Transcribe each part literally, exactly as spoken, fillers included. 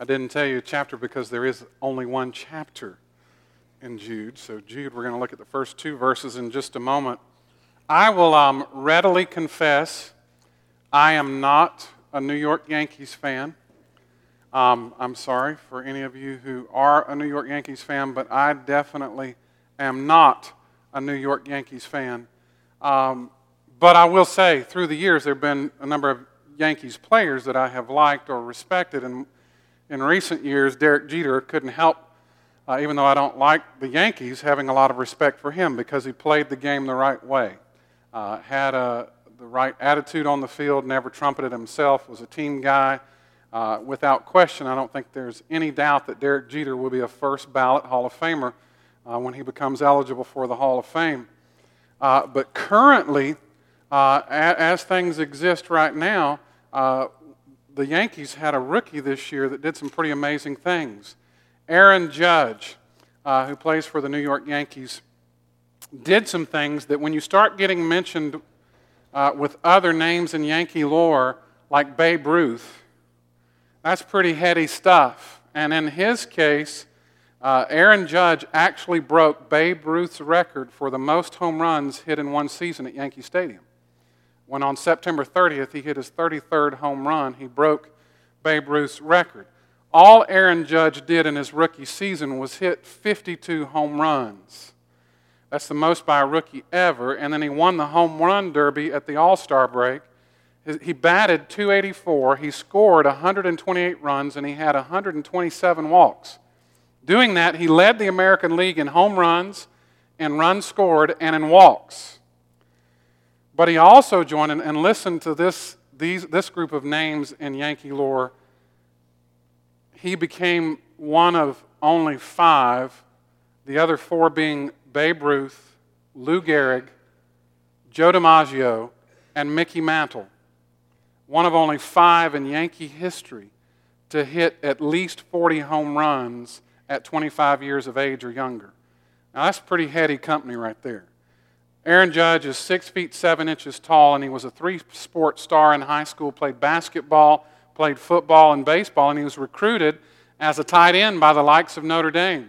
I didn't tell you a chapter because there is only one chapter in Jude. So Jude, we're going to look at the first two verses in just a moment. I will um, readily confess I am not a New York Yankees fan. Um, I'm sorry for any of you who are a New York Yankees fan, but I definitely am not a New York Yankees fan. Um, but I will say, through the years, there have been a number of Yankees players that I have liked or respected, and in recent years, Derek Jeter couldn't help, uh, even though I don't like the Yankees, having a lot of respect for him because he played the game the right way, uh, had a, the right attitude on the field, never trumpeted himself, was a team guy. Uh, without question, I don't think there's any doubt that Derek Jeter will be a first ballot Hall of Famer uh, when he becomes eligible for the Hall of Fame. Uh, but currently, uh, as things exist right now, uh, the Yankees had a rookie this year that did some pretty amazing things. Aaron Judge, uh, who plays for the New York Yankees, did some things that when you start getting mentioned uh, with other names in Yankee lore, like Babe Ruth, that's pretty heady stuff. And in his case, uh, Aaron Judge actually broke Babe Ruth's record for the most home runs hit in one season at Yankee Stadium. When on September thirtieth he hit his thirty-third home run, he broke Babe Ruth's record. All Aaron Judge did in his rookie season was hit fifty-two home runs. That's the most by a rookie ever. And then he won the home run derby at the All-Star break. He batted two eighty-four, he scored one hundred twenty-eight runs, and he had one hundred twenty-seven walks. Doing that, he led the American League in home runs, in runs scored, and in walks. But he also joined, and, and listened to this, these, this group of names in Yankee lore. He became one of only five, the other four being Babe Ruth, Lou Gehrig, Joe DiMaggio, and Mickey Mantle. One of only five in Yankee history to hit at least forty home runs at twenty-five years of age or younger. Now that's pretty heady company right there. Aaron Judge is six feet seven inches tall, and he was a three-sport star in high school, played basketball, played football and baseball, and he was recruited as a tight end by the likes of Notre Dame.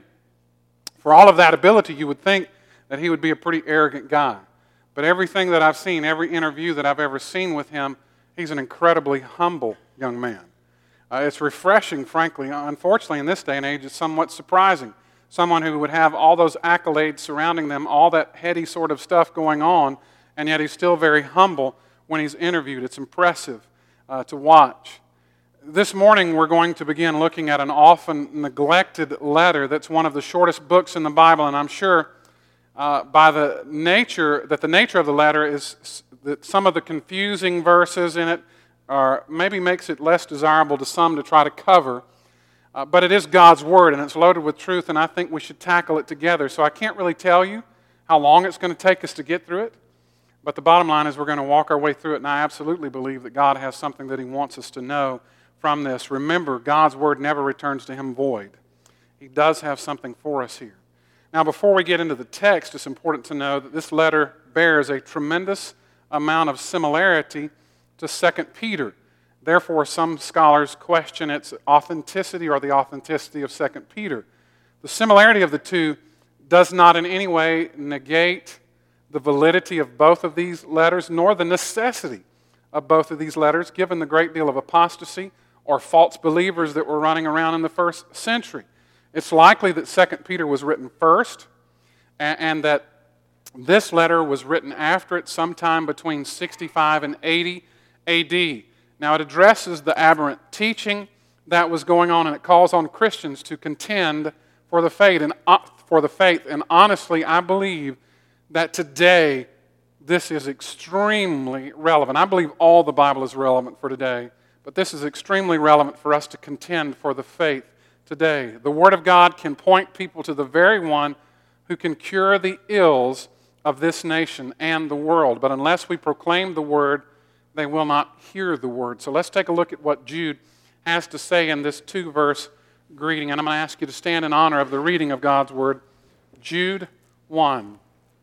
For all of that ability, you would think that he would be a pretty arrogant guy. But everything that I've seen, every interview that I've ever seen with him, he's an incredibly humble young man. Uh, it's refreshing, frankly. Unfortunately, in this day and age, it's somewhat surprising. Someone who would have all those accolades surrounding them, all that heady sort of stuff going on, and yet he's still very humble when he's interviewed. It's impressive uh, to watch. This morning, we're going to begin looking at an often neglected letter that's one of the shortest books in the Bible, and I'm sure uh, by the nature, that the nature of the letter is that some of the confusing verses in it are, maybe makes it less desirable to some to try to cover. Uh, but it is God's Word, and it's loaded with truth, and I think we should tackle it together. So I can't really tell you how long it's going to take us to get through it, but the bottom line is we're going to walk our way through it, and I absolutely believe that God has something that He wants us to know from this. Remember, God's Word never returns to Him void. He does have something for us here. Now, before we get into the text, it's important to know that this letter bears a tremendous amount of similarity to Second Peter. Therefore, some scholars question its authenticity or the authenticity of Second Peter. The similarity of the two does not in any way negate the validity of both of these letters, nor the necessity of both of these letters, given the great deal of apostasy or false believers that were running around in the first century. It's likely that Second Peter was written first, and, and that this letter was written after it, sometime between sixty-five and eighty A D. Now, it addresses the aberrant teaching that was going on, and it calls on Christians to contend for the faith. And uh, for the faith. And honestly, I believe that today this is extremely relevant. I believe all the Bible is relevant for today, but this is extremely relevant for us to contend for the faith today. The Word of God can point people to the very one who can cure the ills of this nation and the world. But unless we proclaim the Word, they will not hear the Word. So let's take a look at what Jude has to say in this two-verse greeting. And I'm going to ask you to stand in honor of the reading of God's Word. Jude one.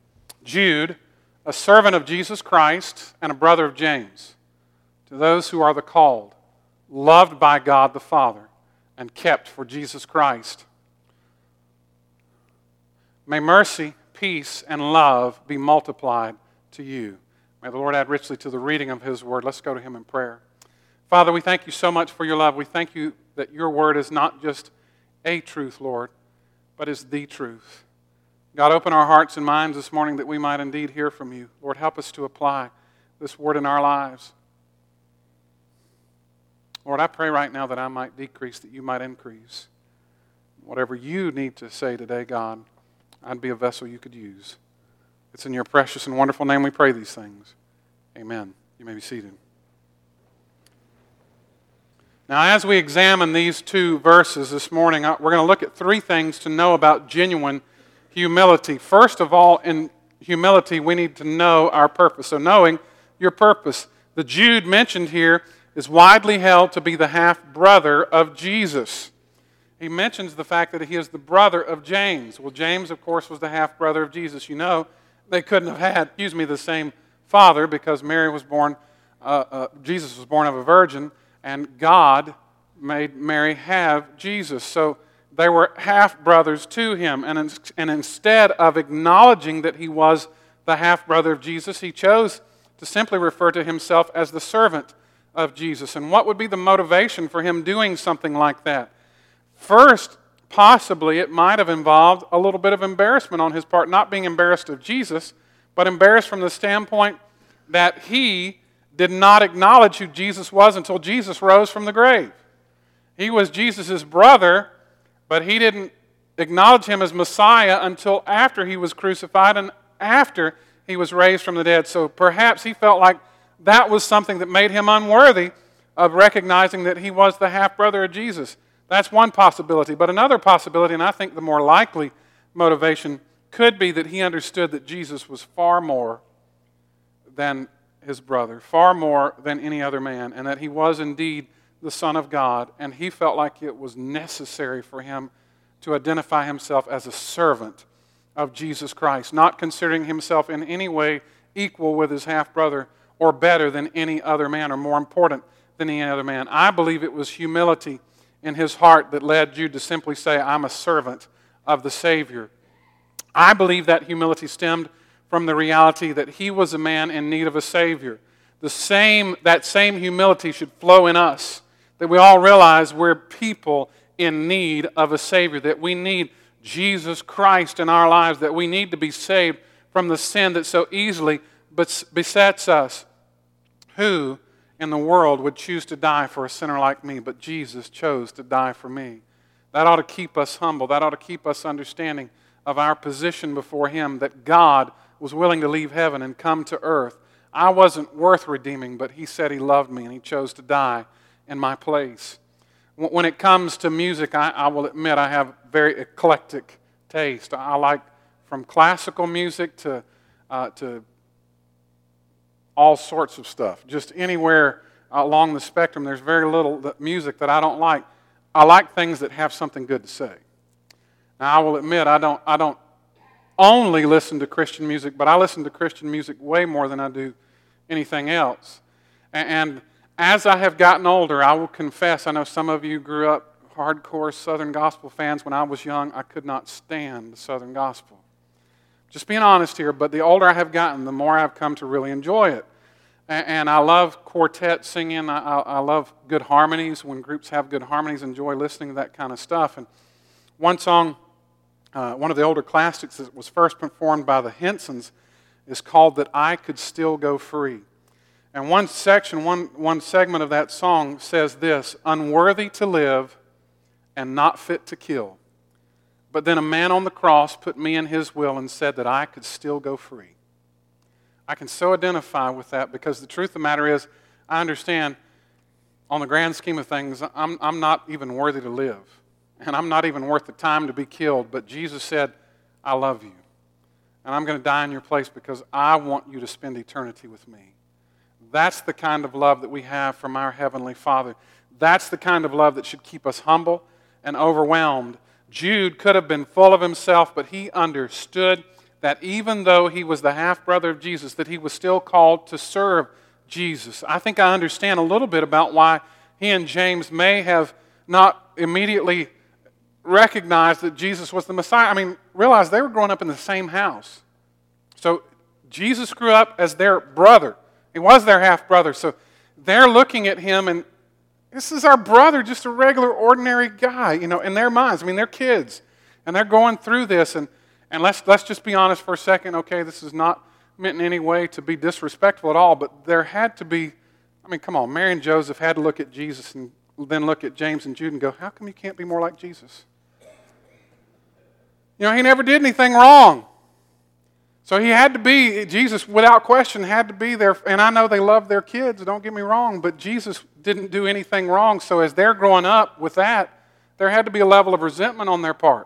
Jude, a servant of Jesus Christ and a brother of James, to those who are the called, loved by God the Father, and kept for Jesus Christ. May mercy, peace, and love be multiplied to you. May the Lord add richly to the reading of His Word. Let's go to Him in prayer. Father, we thank you so much for your love. We thank you that your Word is not just a truth, Lord, but is the truth. God, open our hearts and minds this morning that we might indeed hear from you. Lord, help us to apply this Word in our lives. Lord, I pray right now that I might decrease, that you might increase. Whatever you need to say today, God, I'd be a vessel you could use. It's in your precious and wonderful name we pray these things. Amen. You may be seated. Now, as we examine these two verses this morning, we're going to look at three things to know about genuine humility. First of all, in humility, we need to know our purpose. So knowing your purpose. The Jude mentioned here is widely held to be the half-brother of Jesus. He mentions the fact that he is the brother of James. Well, James, of course, was the half-brother of Jesus. You know, they couldn't have had, excuse me, the same father because Mary was born, uh, uh, Jesus was born of a virgin, and God made Mary have Jesus. So they were half-brothers to him. And, in, and instead of acknowledging that he was the half-brother of Jesus, he chose to simply refer to himself as the servant of Jesus. And what would be the motivation for him doing something like that? First, possibly it might have involved a little bit of embarrassment on his part, not being embarrassed of Jesus, but embarrassed from the standpoint that he did not acknowledge who Jesus was until Jesus rose from the grave. He was Jesus' brother, but he didn't acknowledge him as Messiah until after he was crucified and after he was raised from the dead. So perhaps he felt like that was something that made him unworthy of recognizing that he was the half-brother of Jesus. That's one possibility. But another possibility, and I think the more likely motivation, could be that he understood that Jesus was far more than his brother, far more than any other man, and that he was indeed the Son of God, and he felt like it was necessary for him to identify himself as a servant of Jesus Christ, not considering himself in any way equal with his half-brother or better than any other man or more important than any other man. I believe it was humility in his heart that led Jude to simply say, I'm a servant of the Savior. I believe that humility stemmed from the reality that he was a man in need of a Savior. The same, that same humility should flow in us, that we all realize we're people in need of a Savior, that we need Jesus Christ in our lives, that we need to be saved from the sin that so easily besets us. Who in the world would choose to die for a sinner like me? But Jesus chose to die for me. That ought to keep us humble. That ought to keep us understanding of our position before Him, that God was willing to leave heaven and come to earth. I wasn't worth redeeming, but He said He loved me and He chose to die in my place. When it comes to music, I, I will admit I have very eclectic taste. I like from classical music to uh, to all sorts of stuff. Just anywhere along the spectrum, there's very little music that I don't like. I like things that have something good to say. Now, I will admit I don't I don't only listen to Christian music, but I listen to Christian music way more than I do anything else. And as I have gotten older, I will confess, I know some of you grew up hardcore Southern gospel fans. When I was young, I could not stand the Southern gospel. Just being honest here, but the older I have gotten, the more I've come to really enjoy it. And I love quartet singing. I, I love good harmonies. When groups have good harmonies, enjoy listening to that kind of stuff. And one song, uh, one of the older classics that was first performed by the Hensons is called That I Could Still Go Free. And one section, one, one segment of that song says this: unworthy to live and not fit to kill. But then a man on the cross put me in His will and said that I could still go free. I can so identify with that because the truth of the matter is, I understand on the grand scheme of things, I'm, I'm not even worthy to live. And I'm not even worth the time to be killed. But Jesus said, I love you. And I'm going to die in your place because I want you to spend eternity with me. That's the kind of love that we have from our Heavenly Father. That's the kind of love that should keep us humble and overwhelmed. Jude could have been full of himself, but he understood that even though he was the half-brother of Jesus, that he was still called to serve Jesus. I think I understand a little bit about why he and James may have not immediately recognized that Jesus was the Messiah. I mean, realize they were growing up in the same house. So Jesus grew up as their brother. He was their half-brother. So they're looking at him and, this is our brother, just a regular, ordinary guy, you know, in their minds. I mean, they're kids, and they're going through this. And, and let's, let's just be honest for a second. Okay, this is not meant in any way to be disrespectful at all, but there had to be, I mean, come on, Mary and Joseph had to look at Jesus and then look at James and Jude and go, how come you can't be more like Jesus? You know, he never did anything wrong. So he had to be, Jesus, without question, had to be there. And I know they love their kids, don't get me wrong, but Jesus didn't do anything wrong. So as they're growing up with that, there had to be a level of resentment on their part.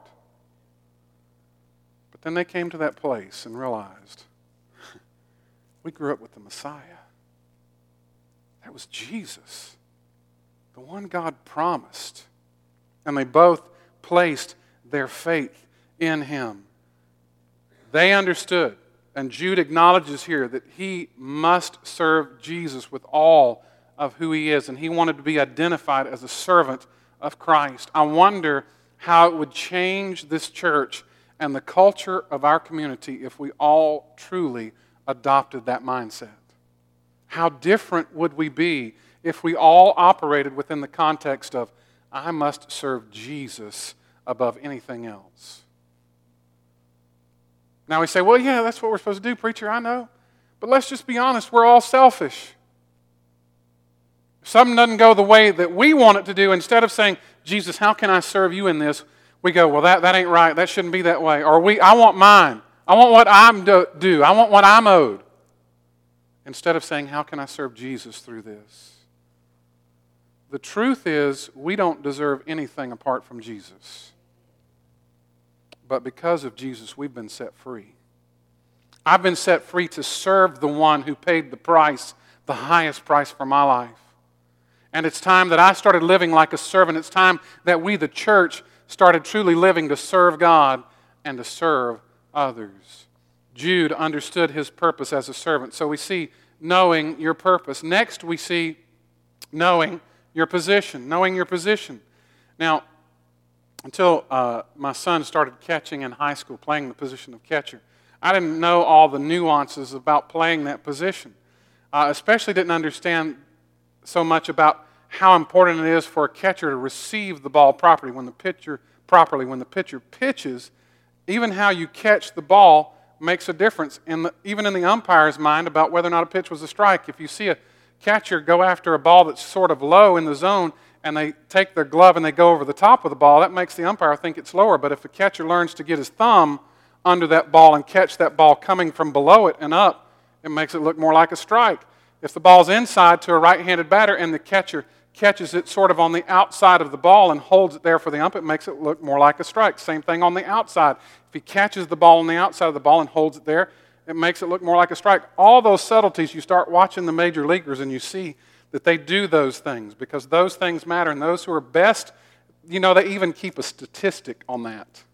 But then they came to that place and realized, we grew up with the Messiah. That was Jesus, the one God promised. And they both placed their faith in him. They understood, and Jude acknowledges here that he must serve Jesus with all of who he is, and he wanted to be identified as a servant of Christ. I wonder how it would change this church and the culture of our community if we all truly adopted that mindset. How different would we be if we all operated within the context of, I must serve Jesus above anything else? Now we say, well, yeah, that's what we're supposed to do, preacher, I know. But let's just be honest, we're all selfish. If something doesn't go the way that we want it to do, instead of saying, Jesus, how can I serve you in this? We go, well, that, that ain't right. That shouldn't be that way. Or we, I want mine. I want what I'm do, do. I want what I'm owed. Instead of saying, how can I serve Jesus through this? The truth is, we don't deserve anything apart from Jesus. But because of Jesus, we've been set free. I've been set free to serve the one who paid the price, the highest price for my life. And it's time that I started living like a servant. It's time that we, the church, started truly living to serve God and to serve others. Jude understood his purpose as a servant. So we see knowing your purpose. Next, we see knowing your position. Knowing your position. Now, until uh, my son started catching in high school, playing the position of catcher, I didn't know all the nuances about playing that position. I uh, especially didn't understand so much about how important it is for a catcher to receive the ball properly when the pitcher properly when the pitcher pitches. Even how you catch the ball makes a difference, in the, even in the umpire's mind, about whether or not a pitch was a strike. If you see a catcher go after a ball that's sort of low in the zone, and they take their glove and they go over the top of the ball, that makes the umpire think it's lower. But if a catcher learns to get his thumb under that ball and catch that ball coming from below it and up, it makes it look more like a strike. If the ball's inside to a right-handed batter and the catcher catches it sort of on the outside of the ball and holds it there for the ump, it makes it look more like a strike. Same thing on the outside. If he catches the ball on the outside of the ball and holds it there, it makes it look more like a strike. All those subtleties, you start watching the major leaguers and you see that they do those things because those things matter. And those who are best, you know, they even keep a statistic on that,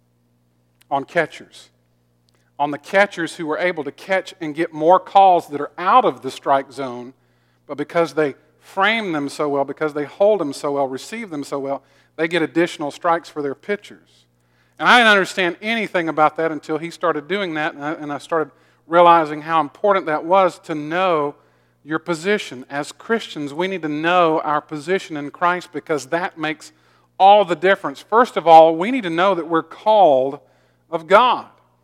on catchers. On the catchers who are able to catch and get more calls that are out of the strike zone, but because they frame them so well, because they hold them so well, receive them so well, they get additional strikes for their pitchers. And I didn't understand anything about that until he started doing that, and I, and I started realizing how important that was to know your position. As Christians, we need to know our position in Christ because that makes all the difference. First of all, we need to know that we're called of God.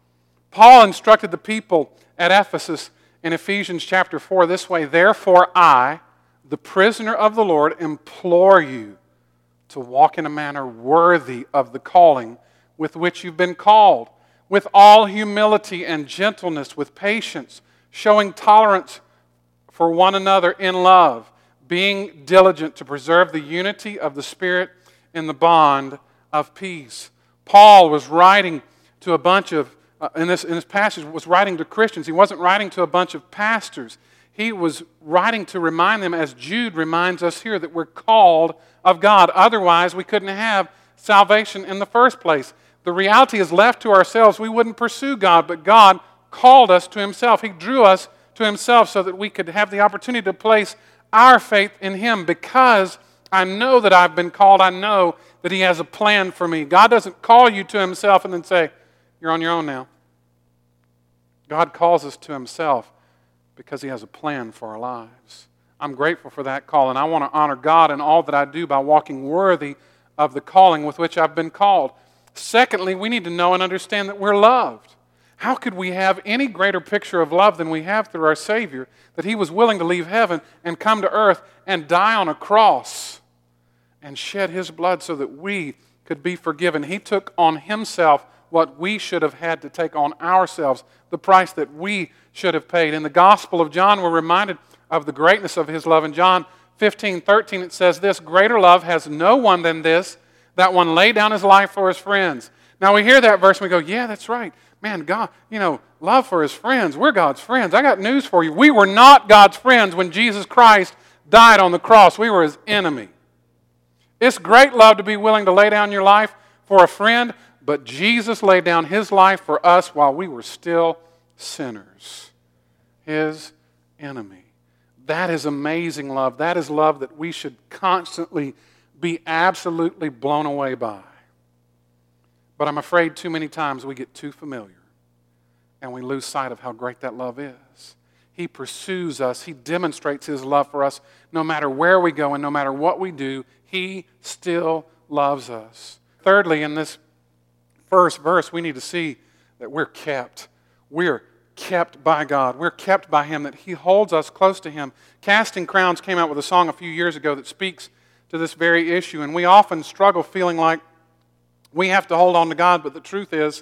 Paul instructed the people at Ephesus in Ephesians chapter four this way, therefore I, the prisoner of the Lord, implore you to walk in a manner worthy of the calling with which you've been called, with all humility and gentleness, with patience, showing tolerance for one another in love, being diligent to preserve the unity of the Spirit in the bond of peace. Paul was writing to a bunch of, uh, in, this, in this passage, was writing to Christians. He wasn't writing to a bunch of pastors. He was writing to remind them, as Jude reminds us here, that we're called of God. Otherwise, we couldn't have salvation in the first place. The reality is left to ourselves, we wouldn't pursue God, but God called us to Himself. He drew us to Himself so that we could have the opportunity to place our faith in Him because I know that I've been called. I know that He has a plan for me. God doesn't call you to Himself and then say, you're on your own now. God calls us to Himself because He has a plan for our lives. I'm grateful for that call, and I want to honor God in all that I do by walking worthy of the calling with which I've been called. Secondly, we need to know and understand that we're loved. How could we have any greater picture of love than we have through our Savior, that He was willing to leave heaven and come to earth and die on a cross and shed His blood so that we could be forgiven? He took on Himself what we should have had to take on ourselves, the price that we should have paid. In the Gospel of John, we're reminded of the greatness of His love. In John fifteen thirteen, it says this, greater love has no one than this, that one lay down his life for his friends. Now we hear that verse and we go, yeah, that's right. Man, God, you know, love for His friends. We're God's friends. I got news for you. We were not God's friends when Jesus Christ died on the cross. We were His enemy. It's great love to be willing to lay down your life for a friend, but Jesus laid down His life for us while we were still sinners. His enemy. That is amazing love. That is love that we should constantly be absolutely blown away by. But I'm afraid too many times we get too familiar and we lose sight of how great that love is. He pursues us. He demonstrates His love for us no matter where we go and no matter what we do. He still loves us. Thirdly, in this first verse, we need to see that we're kept. We're kept by God. We're kept by Him, that He holds us close to Him. Casting Crowns came out with a song a few years ago that speaks to this very issue, and we often struggle feeling like we have to hold on to God, but the truth is,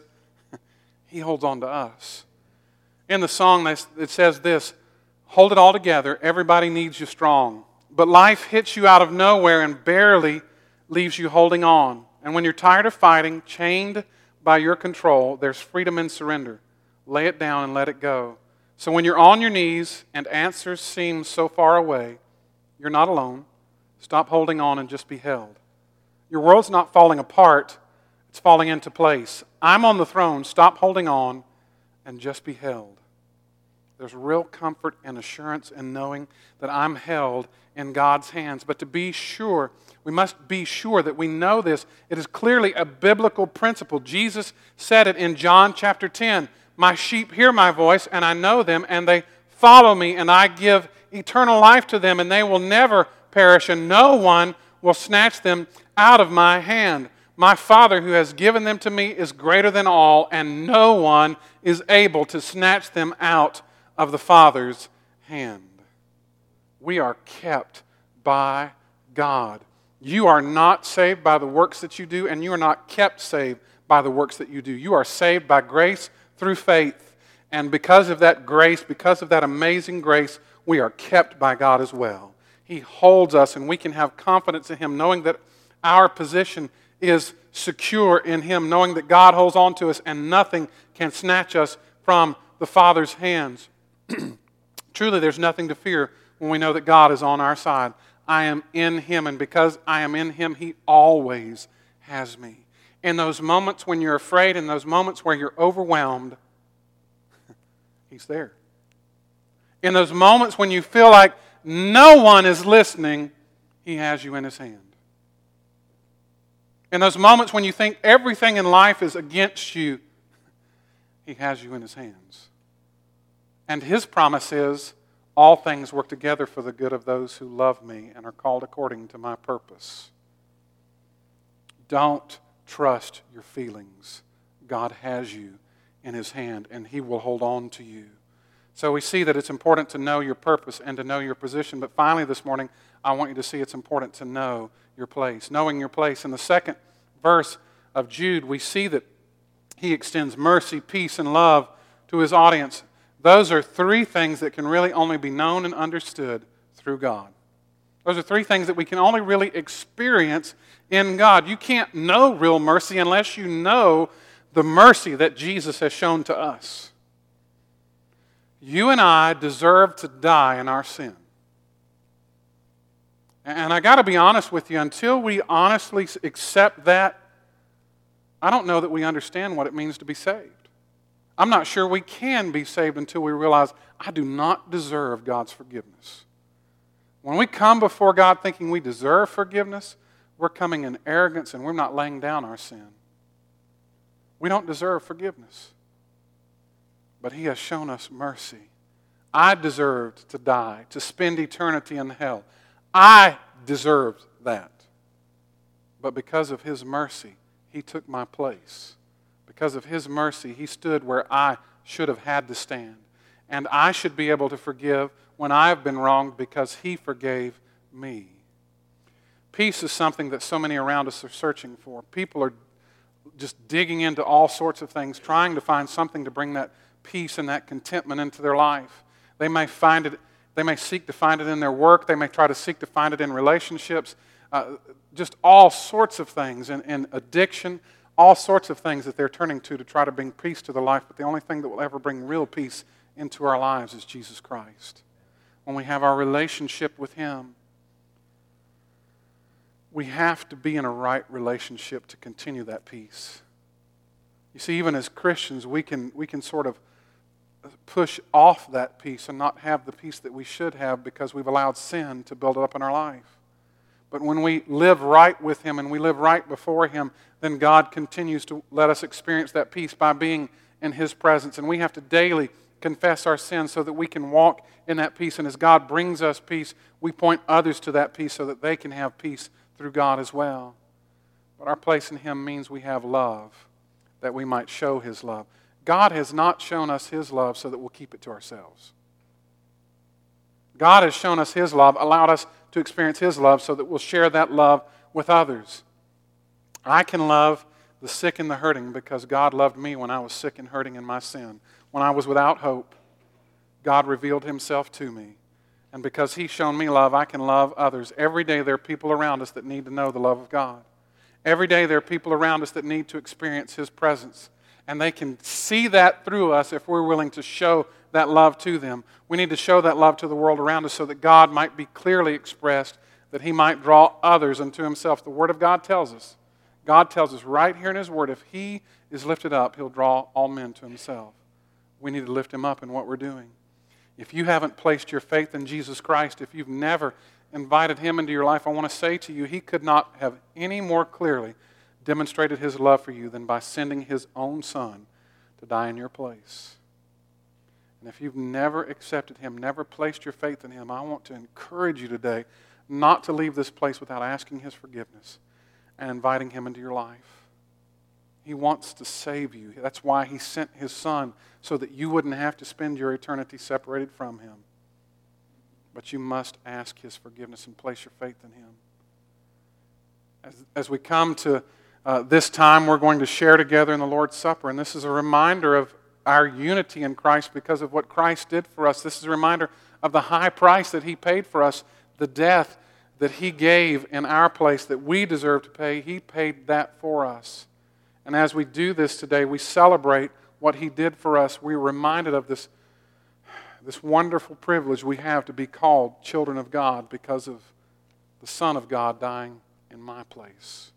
He holds on to us. In the song, it says this, hold it all together, everybody needs you strong, but life hits you out of nowhere and barely leaves you holding on. And when you're tired of fighting, chained by your control, there's freedom in surrender. Lay it down and let it go. So when you're on your knees and answers seem so far away, you're not alone. Stop holding on and just be held. Your world's not falling apart. It's falling into place. I'm on the throne. Stop holding on and just be held. There's real comfort and assurance in knowing that I'm held in God's hands. But to be sure, we must be sure that we know this. It is clearly a biblical principle. Jesus said it in John chapter ten. My sheep hear my voice, and I know them, and they follow me, and I give eternal life to them, and they will never perish, and no one will snatch them out of my hand. My Father who has given them to me is greater than all, and no one is able to snatch them out of the Father's hand. We are kept by God. You are not saved by the works that you do, and you are not kept saved by the works that you do. You are saved by grace through faith. And because of that grace, because of that amazing grace, we are kept by God as well. He holds us, and we can have confidence in Him, knowing that our position is secure in Him, knowing that God holds on to us and nothing can snatch us from the Father's hands. Truly, there's nothing to fear when we know that God is on our side. I am in Him, and because I am in Him, He always has me. In those moments when you're afraid, in those moments where you're overwhelmed, He's there. In those moments when you feel like no one is listening, He has you in His hand. In those moments when you think everything in life is against you, He has you in His hands. And His promise is, all things work together for the good of those who love me and are called according to my purpose. Don't trust your feelings. God has you in His hand, and He will hold on to you. So we see that it's important to know your purpose and to know your position. But finally this morning, I want you to see it's important to know your place. Knowing your place. In the second verse of Jude, we see that he extends mercy, peace, and love to his audience. Those are three things that can really only be known and understood through God. Those are three things that we can only really experience in God. You can't know real mercy unless you know the mercy that Jesus has shown to us. You and I deserve to die in our sin. And I got to be honest with you, until we honestly accept that, I don't know that we understand what it means to be saved. I'm not sure we can be saved until we realize I do not deserve God's forgiveness. When we come before God thinking we deserve forgiveness, we're coming in arrogance and we're not laying down our sin. We don't deserve forgiveness. But He has shown us mercy. I deserved to die, to spend eternity in hell. I deserved that. But because of His mercy, He took my place. Because of His mercy, He stood where I should have had to stand. And I should be able to forgive when I've been wronged because He forgave me. Peace is something that so many around us are searching for. People are just digging into all sorts of things, trying to find something to bring that peace and that contentment into their life. They may find it, they may seek to find it in their work. They may try to seek to find it in relationships. Uh, just all sorts of things, in, in addiction, all sorts of things that they're turning to to try to bring peace to their life. But the only thing that will ever bring real peace into our lives is Jesus Christ. When we have our relationship with Him, we have to be in a right relationship to continue that peace. You see, even as Christians, we can, we can sort of push off that peace and not have the peace that we should have because we've allowed sin to build up in our life. But when we live right with Him and we live right before Him, then God continues to let us experience that peace by being in His presence. And we have to daily confess our sins so that we can walk in that peace. And as God brings us peace, we point others to that peace so that they can have peace through God as well. But our place in Him means we have love, that we might show His love. God has not shown us His love so that we'll keep it to ourselves. God has shown us His love, allowed us to experience His love so that we'll share that love with others. I can love the sick and the hurting because God loved me when I was sick and hurting in my sin. When I was without hope, God revealed Himself to me. And because He's shown me love, I can love others. Every day there are people around us that need to know the love of God. Every day there are people around us that need to experience His presence. And they can see that through us if we're willing to show that love to them. We need to show that love to the world around us so that God might be clearly expressed, that He might draw others unto Himself. The Word of God tells us. God tells us right here in His Word, if He is lifted up, He'll draw all men to Himself. We need to lift Him up in what we're doing. If you haven't placed your faith in Jesus Christ, if you've never invited Him into your life, I want to say to you, He could not have any more clearly demonstrated His love for you than by sending His own Son to die in your place. And if you've never accepted Him, never placed your faith in Him, I want to encourage you today not to leave this place without asking His forgiveness and inviting Him into your life. He wants to save you. That's why He sent His Son, so that you wouldn't have to spend your eternity separated from Him. But you must ask His forgiveness and place your faith in Him. As, as we come to uh, this time, we're going to share together in the Lord's Supper, and this is a reminder of our unity in Christ because of what Christ did for us. This is a reminder of the high price that He paid for us, the death that He gave in our place that we deserve to pay. He paid that for us. And as we do this today, we celebrate what He did for us. We're reminded of this, this wonderful privilege we have to be called children of God because of the Son of God dying in my place.